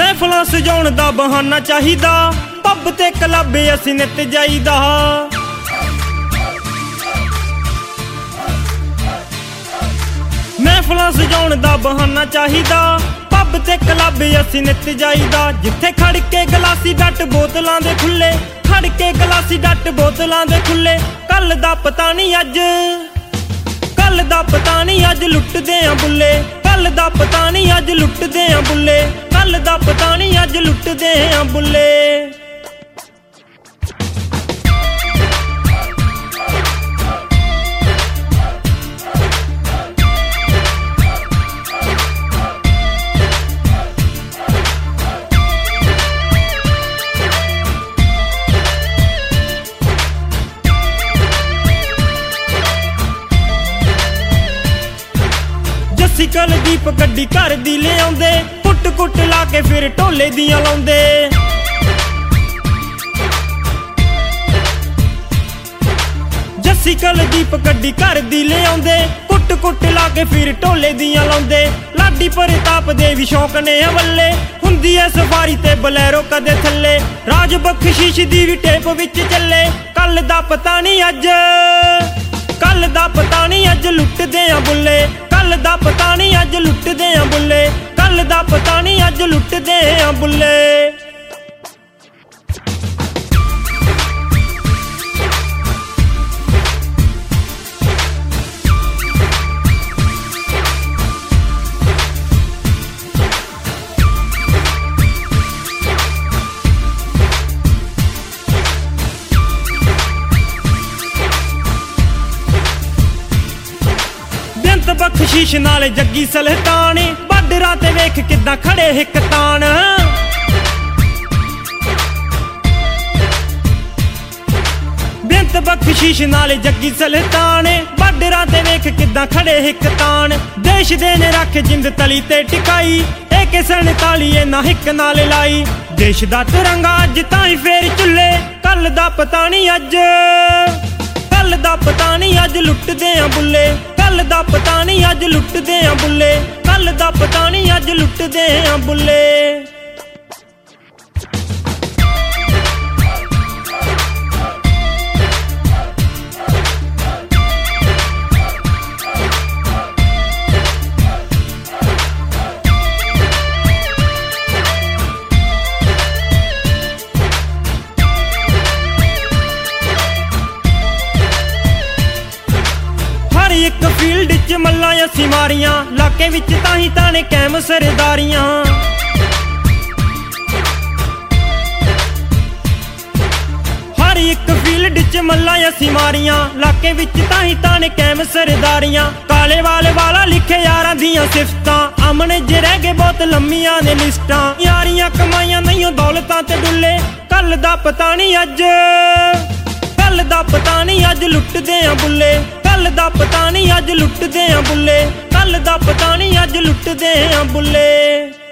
महफिलां सजाउण दा बहाना चाहिदा, पब ते क्लब असीं नित जाईदा। महफिलां सजाउण दा बहाना चाहिदा, पब ते क्लब असीं नित जाईदा। जिथे खड़ के गलासी डट बोतलां दे खुले, खड़ के गलासी डट बोतलां दे खुले। कल दा पता नहीं अज, कल दा पता नहीं अज लुटदे आ बुल्ले, कल दा पता नहीं अज लुटदे आ बुल्ले, कल दा पता नहीं अज लुटदे आ बुल्ले। जस्सी कुलदीप गड्डी घर दी ले आउंदे, कुट कुट ला के फिर ढोले दियां लाउंदे। जस्सी कुलदीप गड्डी घर दी ले आउंदे, कुट कुट ला के फिर ढोले दियां लाउंदे। लाडी प्रताप दे भी शौक ने हवल्ले, हुंदी ऐ सफारी ते बलैरो कदे थल्ले। राज बख्शीश दी भी टेप विच चले, कल दा पता नहीं अज, कल दा पता नहीं अज लुटदे आ बुल्ले, कल दा पता नहीं अज लुटदे आ बुल्ले, कल दा पता नहीं अज लुटदे आ बुल्ले। बख्शीश नाल जग्गी सलतान, बाडरां ते वेख किद्दां खड़े हिक तान। बेंत बख्शीश नाल जग्गी सलतान, बाडरां ते वेख किद्दां खड़े हिक तान। देश दे ने रख जिंद तली ते टिकाई, AK-47 ना हिक नाल लाई। देश दा तिरंगा अज ताईं फेर चुल्ले, कल दा पता नहीं अज, कल दा पता नहीं अज लुटदे आ बुल्ले, कल दा पता नहीं अज लुटदे आ बुल्ले, कल दा पता नहीं अज लुटदे आ बुल्ले। एक फील्ड च मल्लां असीं मारियां, लाके विच ताहीं ताने कैम सरदारियां। हर एक फील्ड च मल्लां असीं मारियां, लाके विच ताहीं ताने कैम सरदारियां। काले वाला लिखे यारां दियां सिफतां, अमने जे रह गए बहुत लम्मियां ने लिस्टां। यारियां कमाइयां नहीं दौलतां ते डुल्ले, कल दा पता नहीं अज, कल दा पता नहीं अज लुटदे आ बुल्ले, कल दा पता नहीं अज लुटदे आ बुल्ले, कल दा पता नहीं अज लुटदे आ बुल्ले।